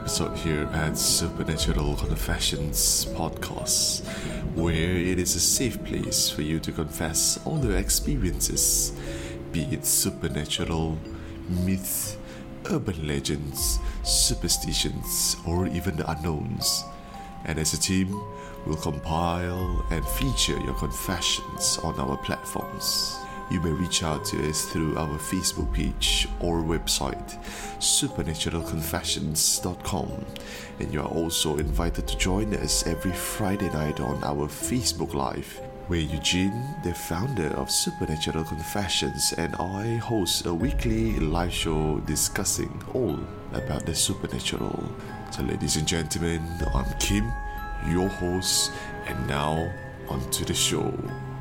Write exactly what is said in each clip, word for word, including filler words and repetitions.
episode here at Supernatural Confessions Podcast, where it is a safe place for you to confess all your experiences, be it supernatural, myth, urban legends, superstitions, or even the unknowns. And as a team, we'll compile and feature your confessions on our platforms. You may reach out to us through our Facebook page or website, supernatural confessions dot com, and you are also invited to join us every Friday night on our Facebook Live, where Eugene, the founder of Supernatural Confessions, and I host a weekly live show discussing all about the supernatural. So ladies and gentlemen, I'm Kim, your host, and now on to the show.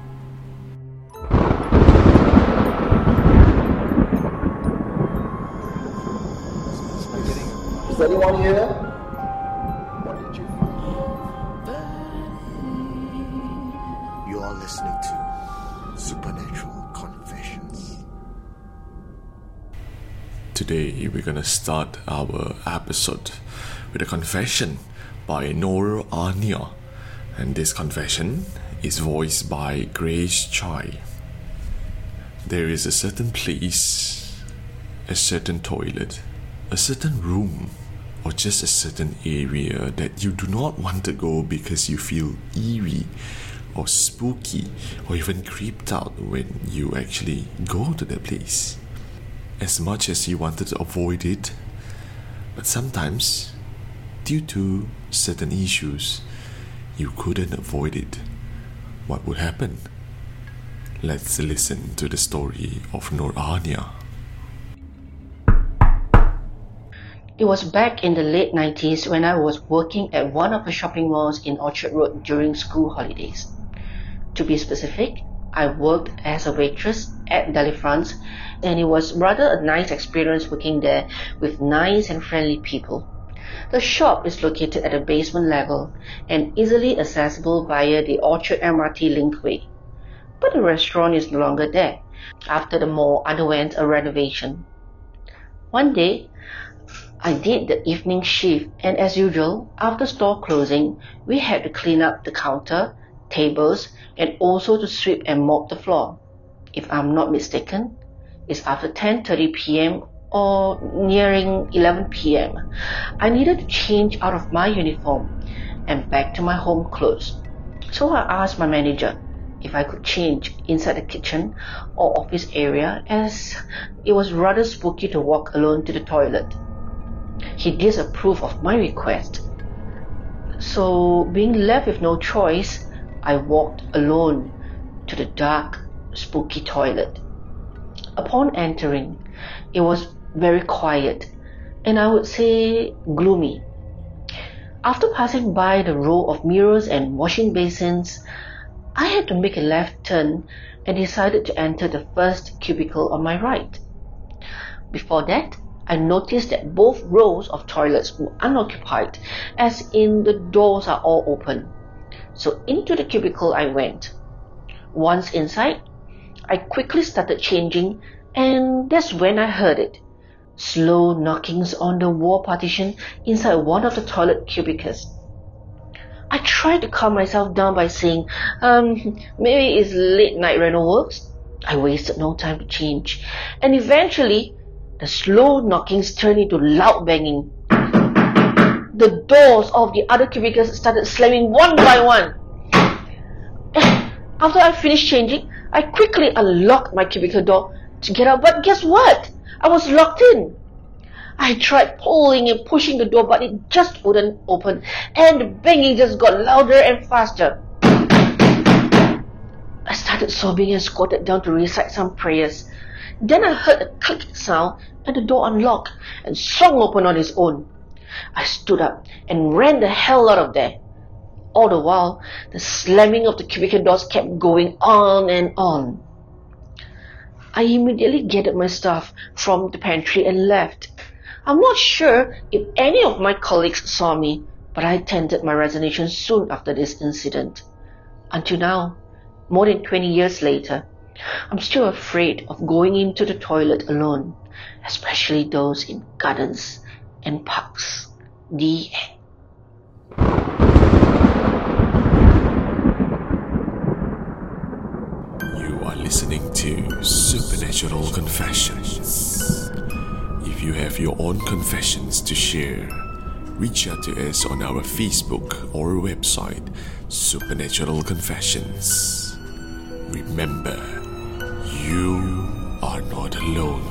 Is anyone here? What did you find? You are listening to Supernatural Confessions. Today we're gonna start our episode with a confession by Noor Ania, and this confession is voiced by Grace Chai. There is a certain place, a certain toilet, a certain room, or just a certain area that you do not want to go because you feel eerie or spooky or even creeped out when you actually go to that place. As much as you wanted to avoid it, but sometimes, due to certain issues, you couldn't avoid it. What would happen? Let's listen to the story of Noor Ania. It was back in the late nineties when I was working at one of the shopping malls in Orchard Road during school holidays. To be specific, I worked as a waitress at Delifrance, and it was rather a nice experience working there with nice and friendly people. The shop is located at the basement level and easily accessible via the Orchard M R T Linkway. But the restaurant is no longer there after the mall underwent a renovation. One day, I did the evening shift, and as usual, after store closing, we had to clean up the counter, tables, and also to sweep and mop the floor. If I'm not mistaken, it's after ten thirty p.m. or nearing eleven p.m. I needed to change out of my uniform and back to my home clothes. So I asked my manager if I could change inside the kitchen or office area, as it was rather spooky to walk alone to the toilet. He disapproved of my request. So, being left with no choice, I walked alone to the dark, spooky toilet. Upon entering, it was very quiet, and I would say gloomy. After passing by the row of mirrors and washing basins, I had to make a left turn and decided to enter the first cubicle on my right. Before that, I noticed that both rows of toilets were unoccupied, as in the doors are all open. So into the cubicle I went. Once inside, I quickly started changing, and that's when I heard it. Slow knockings on the wall partition inside one of the toilet cubicles. I tried to calm myself down by saying, um, maybe it's late night rental works. I wasted no time to change, and eventually, the slow knockings turned into loud banging. The doors of the other cubicles started slamming one by one. After I finished changing, I quickly unlocked my cubicle door to get out, but guess what? I was locked in. I tried pulling and pushing the door, but it just wouldn't open, and the banging just got louder and faster. I started sobbing and squatted down to recite some prayers. Then I heard a clicking sound and the door unlocked and swung open on its own. I stood up and ran the hell out of there. All the while, the slamming of the cubicle doors kept going on and on. I immediately gathered my stuff from the pantry and left. I'm not sure if any of my colleagues saw me, but I tendered my resignation soon after this incident. Until now, more than twenty years later, I'm still afraid of going into the toilet alone, especially those in gardens and parks. The end. You are listening to Supernatural Confessions. If you have your own confessions to share, reach out to us on our Facebook or website, Supernatural Confessions. Remember, you are not alone.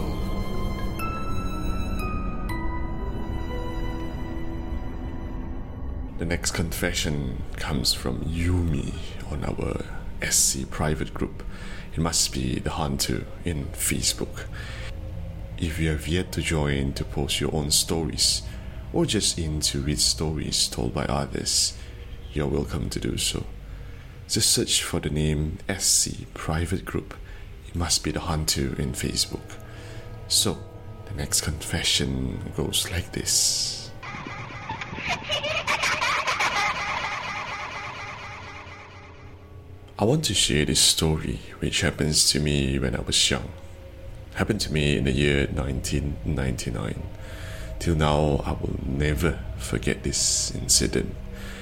The next confession comes from Yumi on our S C private group. It must be the Hantu in Facebook. If you have yet to join to post your own stories, or just in to read stories told by others, you're welcome to do so. Just search for the name S C Private Group. It must be the Hantu in Facebook. So, the next confession goes like this. I want to share this story which happens to me when I was young. Happened to me in the year nineteen ninety-nine. Till now, I will never forget this incident.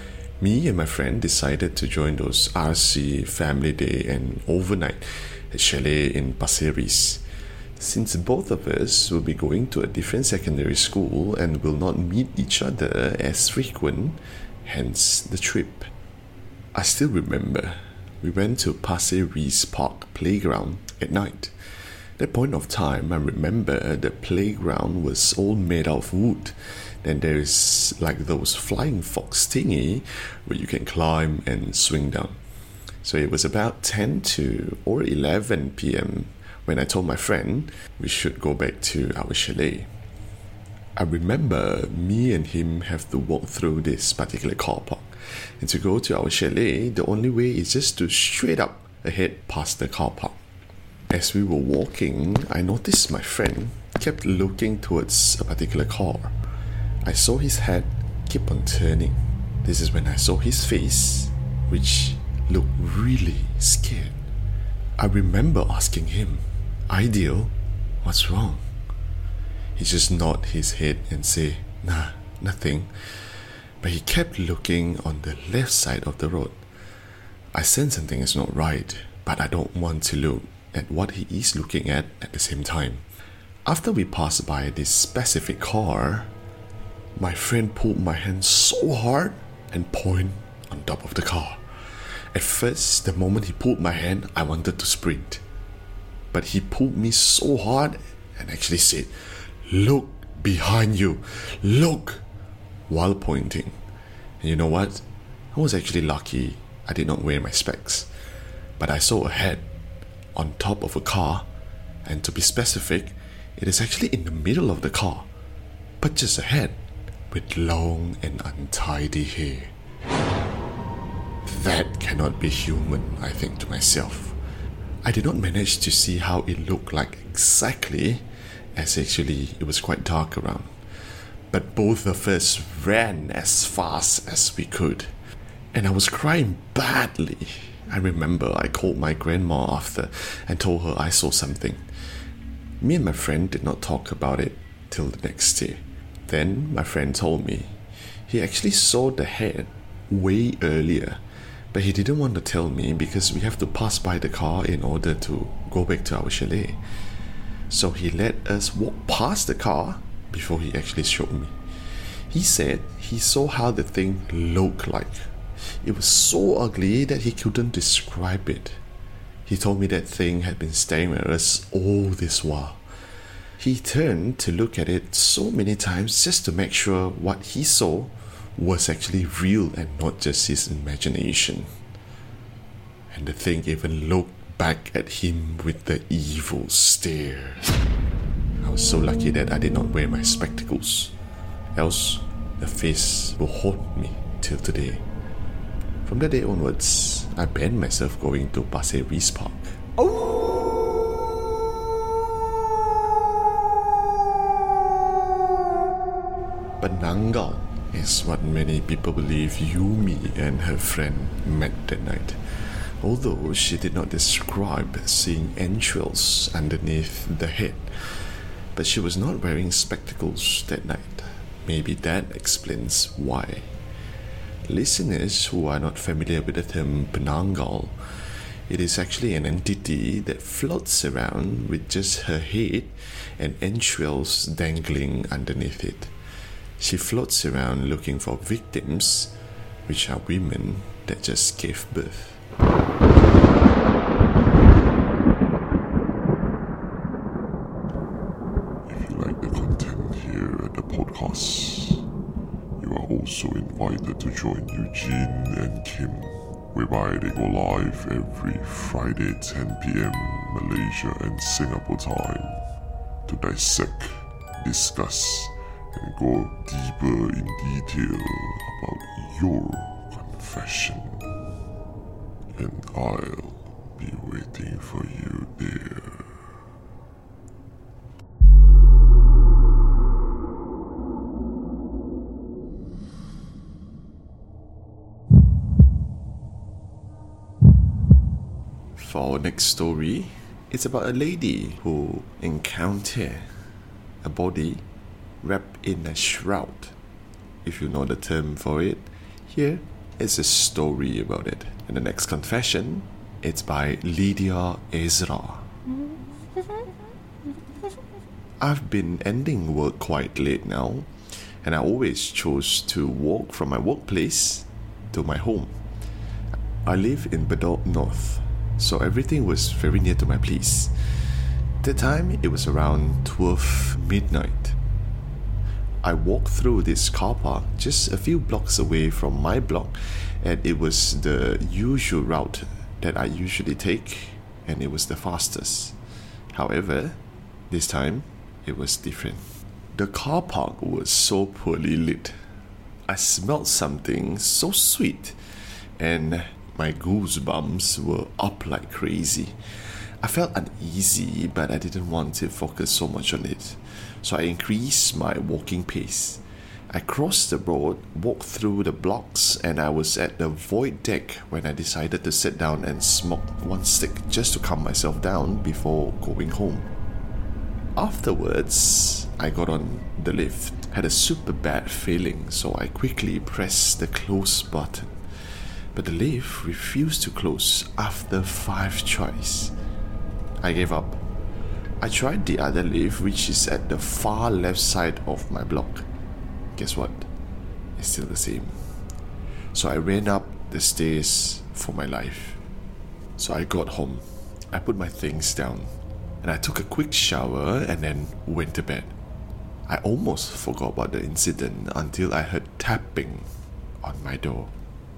Me and my friend decided to join those R C family day and overnight at chalet in Pasir Ris. Since both of us will be going to a different secondary school and will not meet each other as frequent, hence the trip. I still remember, we went to Pasir Ris Park playground at night. At that point of time, I remember the playground was all made out of wood. Then there is like those flying fox thingy where you can climb and swing down. So it was about ten to or eleven p.m. when I told my friend we should go back to our chalet. I remember me and him have to walk through this particular car park. And to go to our chalet, the only way is just to straight up ahead past the car park. As we were walking, I noticed my friend kept looking towards a particular car. I saw his head keep on turning. This is when I saw his face, which looked really scared. I remember asking him, "Ideal, what's wrong?" He just nodded his head and said, "Nah, nothing." But he kept looking on the left side of the road. I sense something is not right, but I don't want to look at what he is looking at at the same time. After we passed by this specific car, my friend pulled my hand so hard and pointed on top of the car. At first, the moment he pulled my hand, I wanted to sprint. But he pulled me so hard and actually said, "Look behind you, look," while pointing. And you know what? I was actually lucky I did not wear my specs. But I saw a head on top of a car, and to be specific, it is actually in the middle of the car, but just a head with long and untidy hair. That cannot be human, I think to myself. I did not manage to see how it looked like exactly, as actually it was quite dark around. But both of us ran as fast as we could, and I was crying badly. I remember I called my grandma after and told her I saw something. Me and my friend did not talk about it till the next day. Then my friend told me he actually saw the head way earlier, but he didn't want to tell me because we have to pass by the car in order to go back to our chalet. So he let us walk past the car before he actually showed me. He said he saw how the thing looked like. It was so ugly that he couldn't describe it. He told me that thing had been staring at us all this while. He turned to look at it so many times just to make sure what he saw was actually real and not just his imagination. And the thing even looked back at him with the evil stare. I was so lucky that I did not wear my spectacles. Else, the face will haunt me till today. From that day onwards, I banned myself going to Pasir Ris Park. But Nangal is what many people believe Yumi and her friend met that night. Although she did not describe seeing entrails underneath the head. But she was not wearing spectacles that night. Maybe that explains why. Listeners who are not familiar with the term penanggal, it is actually an entity that floats around with just her head and entrails dangling underneath it. She floats around looking for victims, which are women that just gave birth. If you like the content here at the podcast, you are also invited to join Eugene and Kim, whereby they go live every Friday ten p.m. Malaysia and Singapore time to dissect, discuss, and go deeper in detail about your confession. And I'll be waiting for you there. For our next story, it's about a lady who encountered a body wrapped in a shroud. If you know the term for it, here is a story about it. And the next confession, it's by Lydia Ezra. I've been ending work quite late now, and I always chose to walk from my workplace to my home. I live in Bedok North, so everything was very near to my place. At the time, it was around twelve midnight. I walked through this car park just a few blocks away from my block, and it was the usual route that I usually take, and it was the fastest. However, this time, it was different. The car park was so poorly lit. I smelled something so sweet, and my goosebumps were up like crazy. I felt uneasy, but I didn't want to focus so much on it. So I increased my walking pace. I crossed the road, walked through the blocks, and I was at the void deck when I decided to sit down and smoke one stick just to calm myself down before going home. Afterwards, I got on the lift. Had a super bad feeling, so I quickly pressed the close button. But the lift refused to close after five tries. I gave up. I tried the other lift, which is at the far left side of my block. Guess what? It's still the same. So I ran up the stairs for my life. So I got home. I put my things down, and I took a quick shower and then went to bed. I almost forgot about the incident until I heard tapping on my door.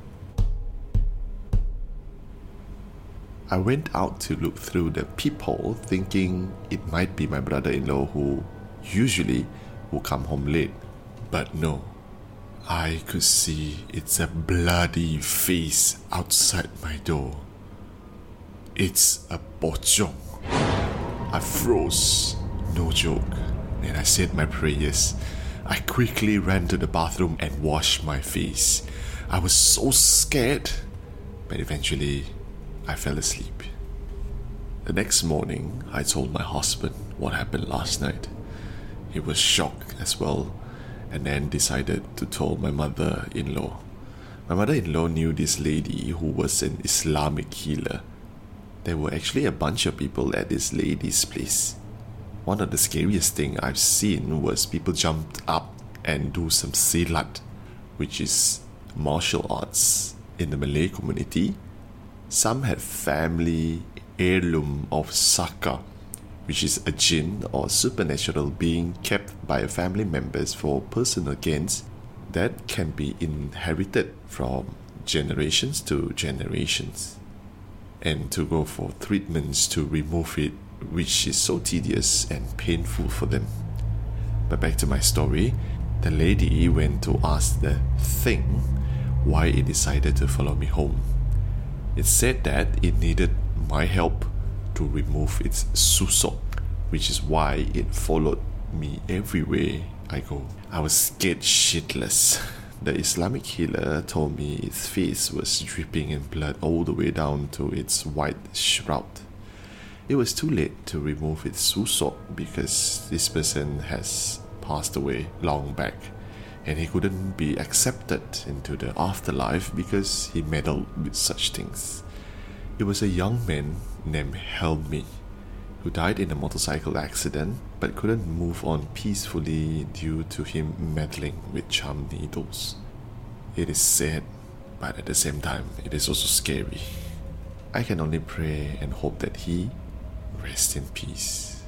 I went out to look through the peephole, thinking it might be my brother-in-law who usually will come home late. But no, I could see it's a bloody face outside my door. It's a pocong. I froze, no joke, and I said my prayers. I quickly ran to the bathroom and washed my face. I was so scared, but eventually I fell asleep. The next morning, I told my husband what happened last night. He was shocked as well, and then decided to tell my mother-in-law. My mother-in-law knew this lady who was an Islamic healer. There were actually a bunch of people at this lady's place. One of the scariest things I've seen was people jumped up and do some silat, which is martial arts in the Malay community. Some had family heirloom of Saka, which is a jinn or supernatural being kept by family members for personal gains that can be inherited from generations to generations, and to go for treatments to remove it, which is so tedious and painful for them. But back to my story, the lady went to ask the thing why it decided to follow me home. It said that it needed my help to remove its susok, which is why it followed me everywhere I go. I was scared shitless. The Islamic healer told me its face was dripping in blood all the way down to its white shroud. It was too late to remove its susok because this person has passed away long back. and he couldn't be accepted into the afterlife because he meddled with such things. It was a young man named Helmi who died in a motorcycle accident but couldn't move on peacefully due to him meddling with charm needles. It is sad, but at the same time, it is also scary. I can only pray and hope that he rests in peace.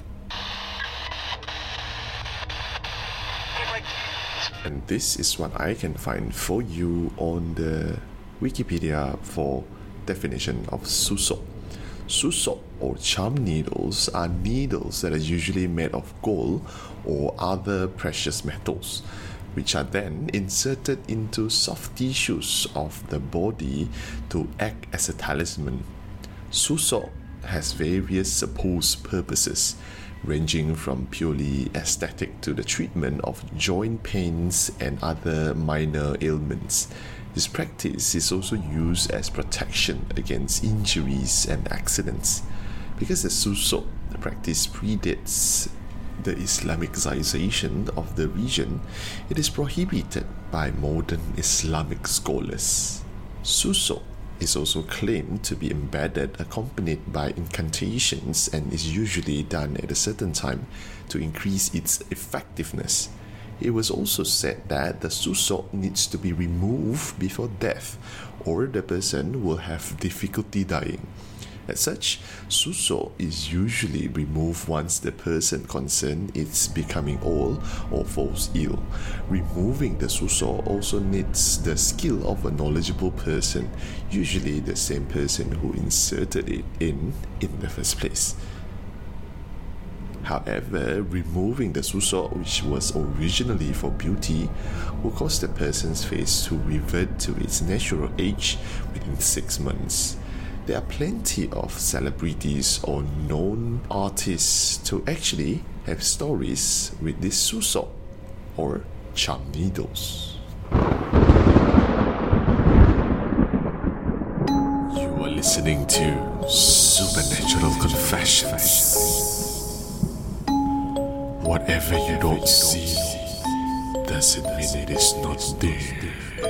And this is what I can find for you on the Wikipedia for definition of susok. Susok or charm needles are needles that are usually made of gold or other precious metals, which are then inserted into soft tissues of the body to act as a talisman. Susok has various supposed purposes, ranging from purely aesthetic to the treatment of joint pains and other minor ailments. This practice is also used as protection against injuries and accidents. Because the susok practice predates the Islamicization of the region, it is prohibited by modern Islamic scholars. Susok is also claimed to be embedded, accompanied by incantations, and is usually done at a certain time to increase its effectiveness. It was also said that the susok needs to be removed before death, or the person will have difficulty dying. As such, susok is usually removed once the person concerned is becoming old or falls ill. Removing the susok also needs the skill of a knowledgeable person, usually the same person who inserted it in in the first place. However, removing the susok, which was originally for beauty, will cause the person's face to revert to its natural age within six months. There are plenty of celebrities or known artists to actually have stories with this susok or charm needles. You are listening to Supernatural Confessions. Whatever you don't see doesn't mean it is not there.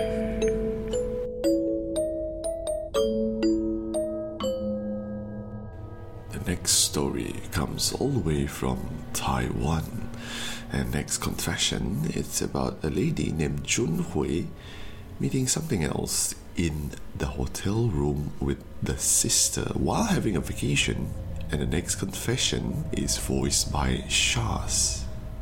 The next story comes all the way from Taiwan. And next confession, it's about a lady named Jun Hui meeting something else in the hotel room with the sister while having a vacation. And the next confession is voiced by Shaz.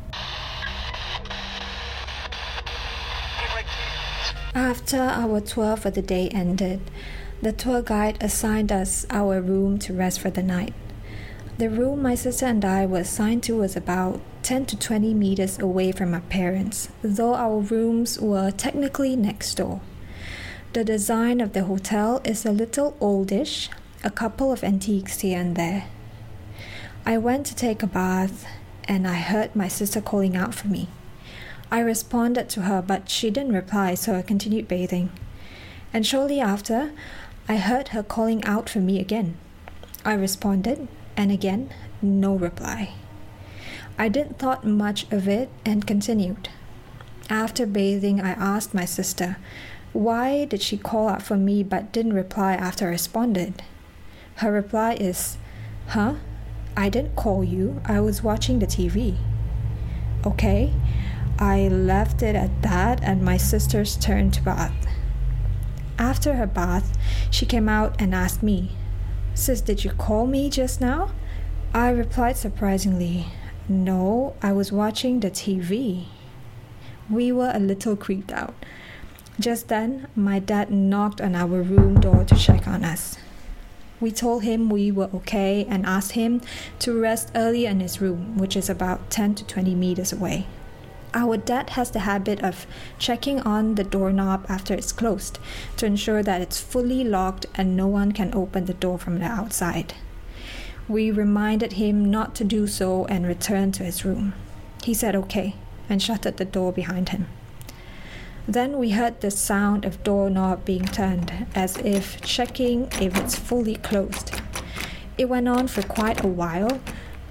After our tour for the day ended, the tour guide assigned us our room to rest for the night. The room my sister and I were assigned to was about ten to twenty meters away from our parents, though our rooms were technically next door. The design of the hotel is a little oldish, a couple of antiques here and there. I went to take a bath and I heard my sister calling out for me. I responded to her, but she didn't reply, so I continued bathing. And shortly after, I heard her calling out for me again. I responded, and again, no reply. I didn't thought much of it and continued. After bathing, I asked my sister, why did she call out for me but didn't reply after I responded? Her reply is, huh? I didn't call you, I was watching the T V. Okay, I left it at that and my sister's turned to bath. After her bath, she came out and asked me, sis, did you call me just now? I replied surprisingly, no, I was watching the T V. We were a little creeped out. Just then, my dad knocked on our room door to check on us. We told him we were okay and asked him to rest early in his room, which is about ten to twenty meters away. Our dad has the habit of checking on the doorknob after it's closed to ensure that it's fully locked and no one can open the door from the outside. We reminded him not to do so and returned to his room. He said okay and shuttered the door behind him. Then we heard the sound of doorknob being turned, as if checking if it's fully closed. It went on for quite a while,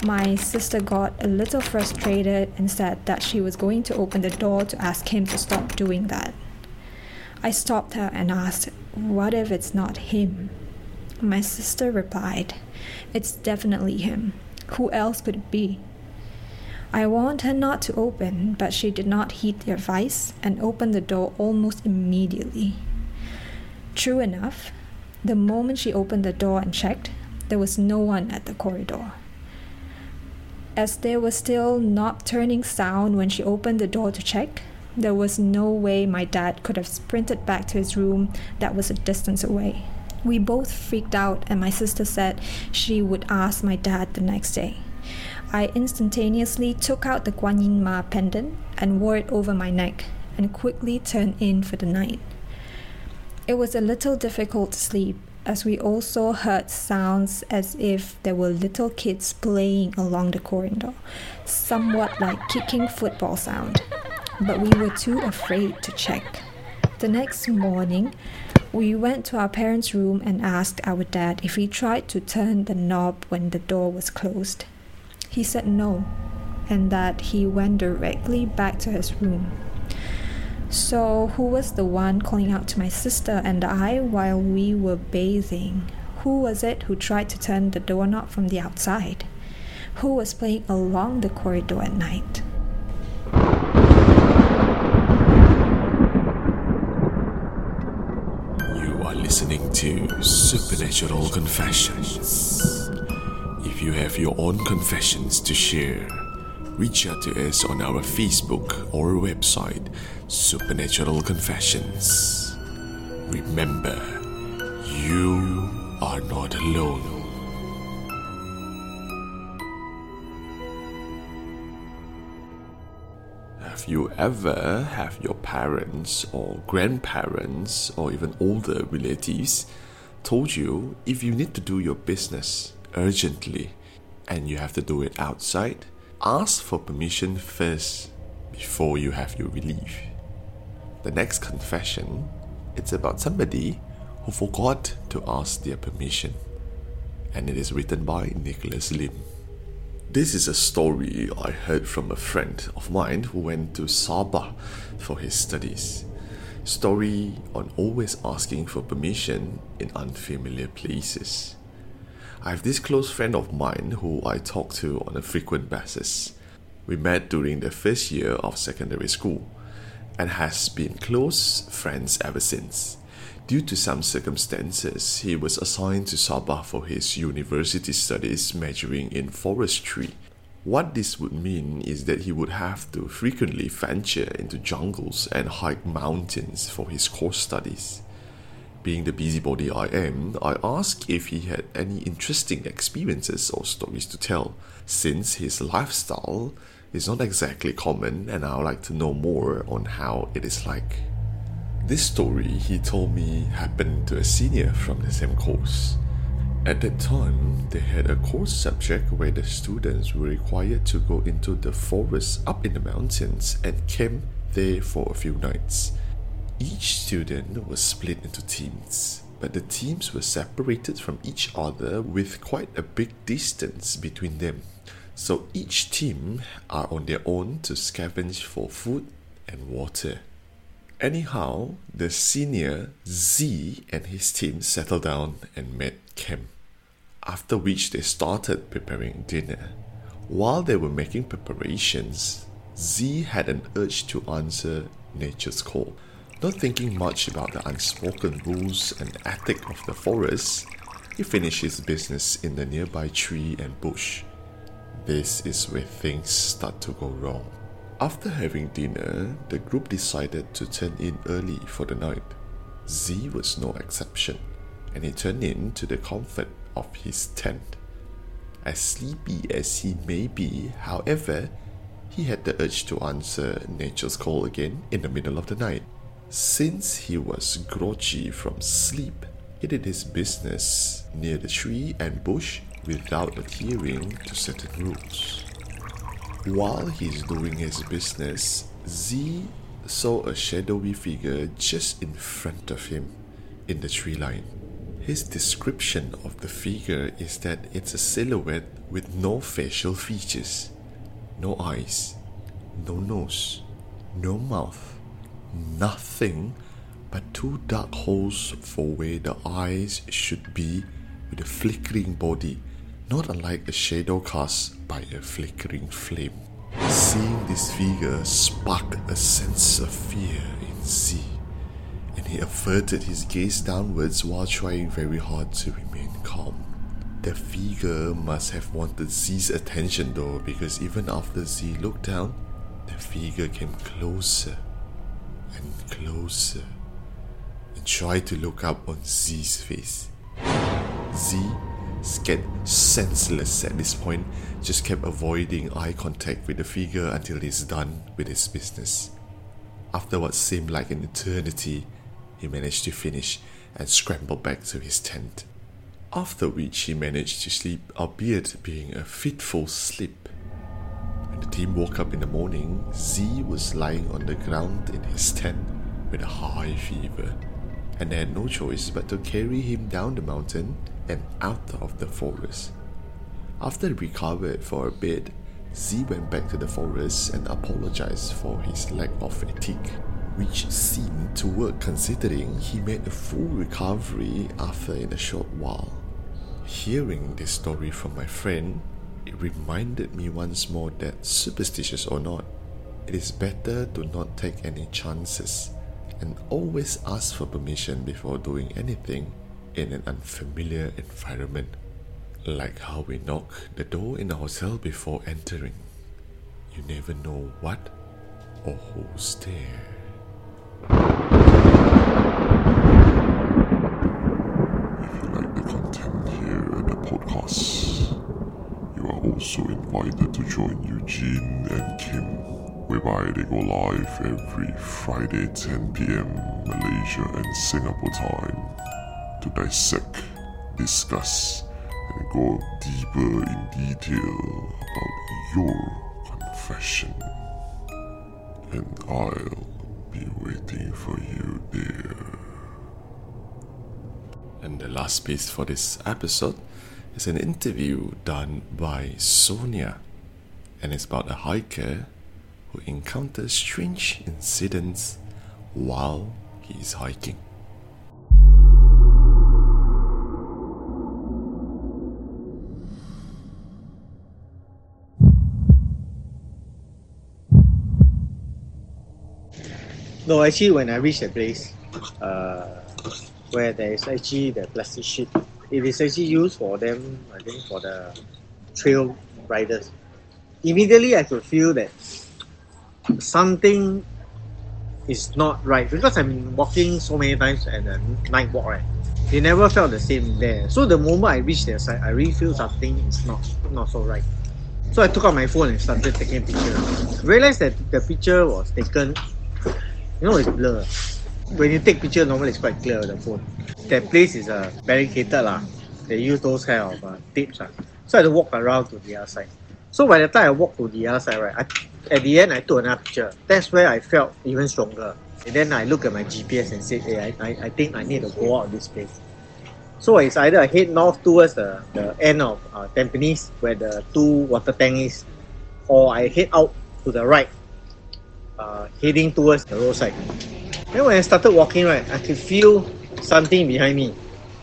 My sister got a little frustrated and said that she was going to open the door to ask him to stop doing that. I stopped her and asked, "What if it's not him?" My sister replied, "It's definitely him. Who else could it be?" I warned her not to open, but she did not heed the advice and opened the door almost immediately. True enough, the moment she opened the door and checked, there was no one at the corridor. As there was still knob-turning sound when she opened the door to check, there was no way my dad could have sprinted back to his room that was a distance away. We both freaked out, and my sister said she would ask my dad the next day. I instantaneously took out the Guan Yin Ma pendant and wore it over my neck and quickly turned in for the night. It was a little difficult to sleep, as we also heard sounds as if there were little kids playing along the corridor, somewhat like kicking football sound, but we were too afraid to check. The next morning, we went to our parents' room and asked our dad if he tried to turn the knob when the door was closed. He said no, and that he went directly back to his room. So, who was the one calling out to my sister and I while we were bathing? Who was it who tried to turn the doorknob from the outside? Who was playing along the corridor at night? You are listening to Supernatural Confessions. If you have your own confessions to share, reach out to us on our Facebook or website, Supernatural Confessions. Remember, you are not alone. Have you ever have your parents or grandparents or even older relatives told you if you need to do your business urgently and you have to do it outside, ask for permission first before you have your relief? The next confession, it's about somebody who forgot to ask their permission, and it is written by Nicholas Lim. This is a story I heard from a friend of mine who went to Sabah for his studies. Story on always asking for permission in unfamiliar places. I have this close friend of mine who I talk to on a frequent basis. We met during the first year of secondary school and has been close friends ever since. Due to some circumstances, he was assigned to Sabah for his university studies majoring in forestry. What this would mean is that he would have to frequently venture into jungles and hike mountains for his course studies. Being the busybody I am, I asked if he had any interesting experiences or stories to tell, since his lifestyle is not exactly common and I would like to know more on how it is like. This story, he told me, happened to a senior from the same course. At that time, they had a course subject where the students were required to go into the forest up in the mountains and camp there for a few nights. Each student was split into teams, but the teams were separated from each other with quite a big distance between them. So each team are on their own to scavenge for food and water. Anyhow, the senior Z and his team settled down and made camp, after which they started preparing dinner. While they were making preparations, Z had an urge to answer nature's call. Not thinking much about the unspoken rules and ethic of the forest, he finished his business in the nearby tree and bush. This is where things start to go wrong. After having dinner, the group decided to turn in early for the night. Z was no exception, and he turned in to the comfort of his tent. As sleepy as he may be, however, he had the urge to answer nature's call again in the middle of the night. Since he was groggy from sleep, he did his business near the tree and bush without adhering to certain rules. While he's doing his business, Z saw a shadowy figure just in front of him in the tree line. His description of the figure is that it's a silhouette with no facial features, no eyes, no nose, no mouth, nothing but two dark holes for where the eyes should be, with a flickering body, not unlike a shadow cast by a flickering flame. Seeing this figure sparked a sense of fear in Z, and he averted his gaze downwards while trying very hard to remain calm. The figure must have wanted Z's attention though, because even after Z looked down, the figure came closer and closer and tried to look up on Z's face. Z, scared senseless at this point, just kept avoiding eye contact with the figure until he's done with his business. After what seemed like an eternity, he managed to finish and scrambled back to his tent. After which he managed to sleep, albeit being a fitful sleep. When the team woke up in the morning, Z was lying on the ground in his tent with a high fever, and they had no choice but to carry him down the mountain and out of the forest. After he recovered for a bit, Z went back to the forest and apologized for his lack of fatigue, which seemed to work considering he made a full recovery after in a short while. Hearing this story from my friend, it reminded me once more that, superstitious or not, it is better to not take any chances and always ask for permission before doing anything in an unfamiliar environment, like how we knock the door in a hotel before entering. You never know what or who's there. If you like the content here at the podcast, you are also invited to join Eugene and Kim, whereby they go live every Friday ten p.m. Malaysia and Singapore time, to dissect, discuss, and go deeper in detail about your confession. And I'll be waiting for you there. And the last piece for this episode is an interview done by Sonia, and it's about a hiker who encounters strange incidents while he is hiking. No, actually, when I reached the place, uh, where there is actually the plastic sheet, it is actually used for them, I think, for the trail riders. Immediately, I could feel that something is not right, because I've been walking so many times at the night walk, right? They never felt the same there. So the moment I reached their side, I really feel something is not not so right. So I took out my phone and started taking a picture. Realized that the picture was taken. You know, it's blur. When you take picture, normally it's quite clear, the phone. That place is uh, barricaded lah. They use those kind of uh, tapes lah. So I had to walk around to the other side. So by the time I walked to the other side, right, I, at the end I took another picture. That's where I felt even stronger. And then I looked at my G P S and said, hey, I, I, I think I need to go out of this place. So it's either I head north towards the, the end of uh, Tampines, where the two water tank is, or I head out to the right, Uh, heading towards the roadside. Then when I started walking, right, I could feel something behind me.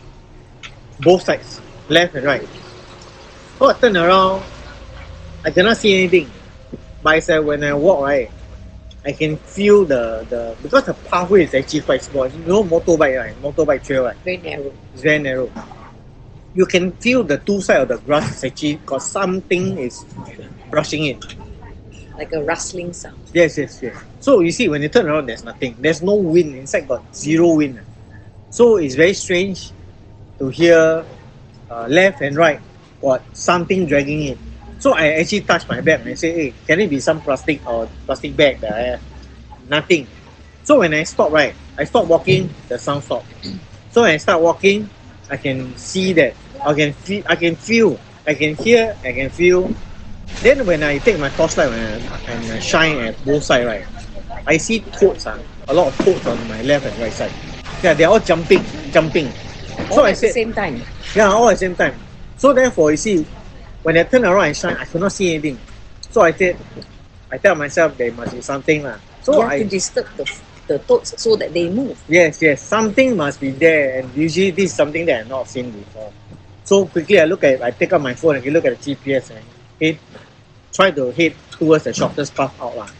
Both sides, left and right. So I turned around, I cannot see anything. But I said when I walk, right, I can feel the, the because the pathway is actually quite small. You know motorbike, right? Motorbike trail, right? Very narrow. It's very narrow. You can feel the two sides of the grass is actually got something is brushing it. Like a rustling sound. Yes, yes, yes. So you see, when you turn around, there's nothing. There's no wind. In fact, got zero wind. So it's very strange to hear uh, left and right got something dragging it. So I actually touched my bag and I say, hey, can it be some plastic or plastic bag that I have? Nothing. So when I stop, right, I stop walking, the sound stopped. So when I start walking, I can see that, I can feel, I can feel, I can hear, I can feel. Then when I take my torchlight and, and I shine at both sides, right, I see toads, uh, a lot of toads on my left and right side. Yeah, they're all jumping, jumping. All So I at the said, same time. yeah, all at the same time. So therefore, you see, when I turn around and shine, I could not see anything. So I said, I tell myself there must be something lah. So you have I to disturb the, the toads so that they move. yes, yes, something must be there, and usually this is something that I've not seen before. So quickly, I look at, I take out my phone and look at the G P S and head, try to head towards the shortest path out lah.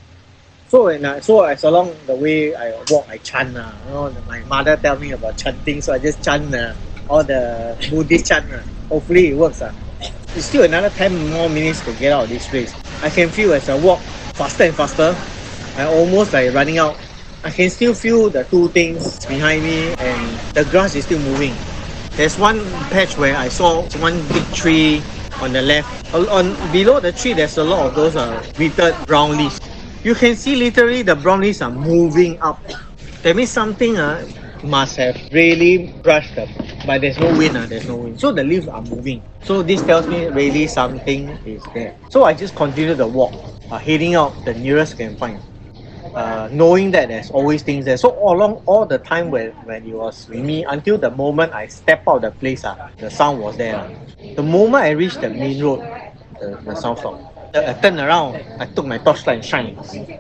So when I, so as along the way I walk, I chant lah. You know, my mother tell me about chanting, so I just chant uh, all the Buddhist chant lah. Hopefully it works lah. It's still another ten more minutes to get out of this place. I can feel as I walk faster and faster, I almost like running out. I can still feel the two things behind me, and the grass is still moving. There's one patch where I saw one big tree on the left. On, on below the tree, there's a lot of those uh, withered brown leaves. You can see literally the brown leaves are moving up. That means something uh, must have really brushed them, but there's no wind. Uh, there's no wind, so the leaves are moving. So this tells me really something is there. So I just continue the walk, uh, heading out the nearest I can find. Uh, knowing that there's always things there. So all along, all the time when, when it was with me, until the moment I step out the place, uh, the sound was there. Uh. The moment I reached the main road, the, the sound stopped. I turned around, I took my torchlight and shine.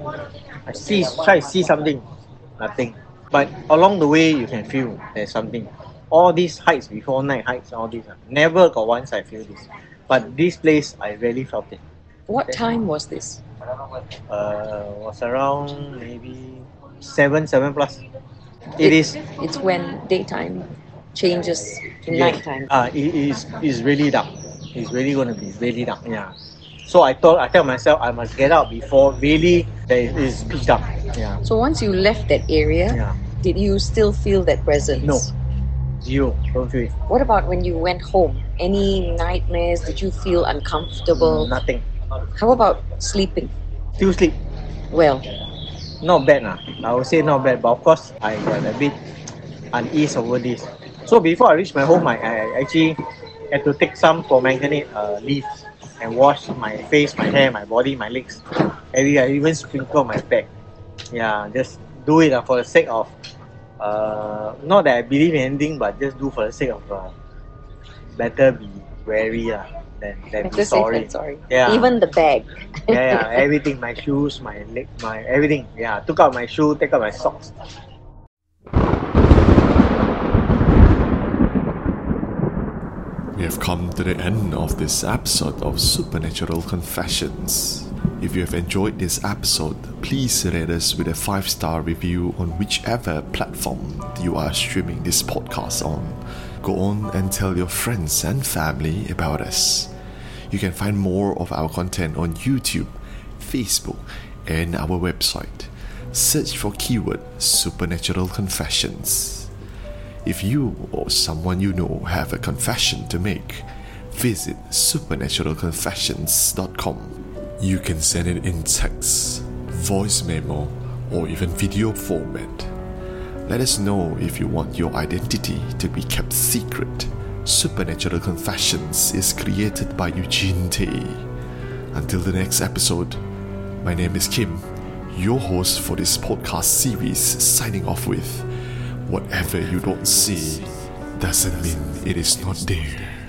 I see, try to see something, nothing. But along the way, you can feel there's something. All these heights, before night heights, all these, uh, never got once I feel this. But this place, I really felt it. What time was this? Uh, was around maybe seven, seven plus. It is. It's when daytime changes in Yes. nighttime. Uh, it is. It's really dark. It's really going to be really dark. Yeah. So I thought, I tell myself, I must get out before really there is pitch dark. Yeah. So once you left that area, Yeah. did you still feel that presence? No. Zero. Don't feel it. What about when you went home? Any nightmares? Did you feel uncomfortable? Nothing. How about sleeping? Still sleep. Well, Not bad lah. I would say not bad, but of course I got a bit unease over this. So before I reached my home, I, I actually had to take some pomegranate uh, leaves and wash my face, my hair, my body, my legs. Every I even sprinkle my back. Yeah, just do it uh, for the sake of uh, not that I believe in anything, but just do for the sake of uh, better be wary lah than, than be better safe sorry. than sorry. Yeah. Even the bag. yeah, yeah, everything, my shoes, my leg, my everything. Yeah, took out my shoe, take out my socks. We have come to the end of this episode of Supernatural Confessions. If you have enjoyed this episode, please rate us with a five star review on whichever platform you are streaming this podcast on. Go on and tell your friends and family about us. You can find more of our content on YouTube, Facebook, and our website. Search for keyword Supernatural Confessions. If you or someone you know have a confession to make, visit supernatural confessions dot com. You can send it in text, voice memo, or even video format. Let us know if you want your identity to be kept secret. Supernatural Confessions is created by Eugene Tay. Until the next episode, my name is Kim, your host for this podcast series, signing off with: whatever you don't see doesn't mean it is not there.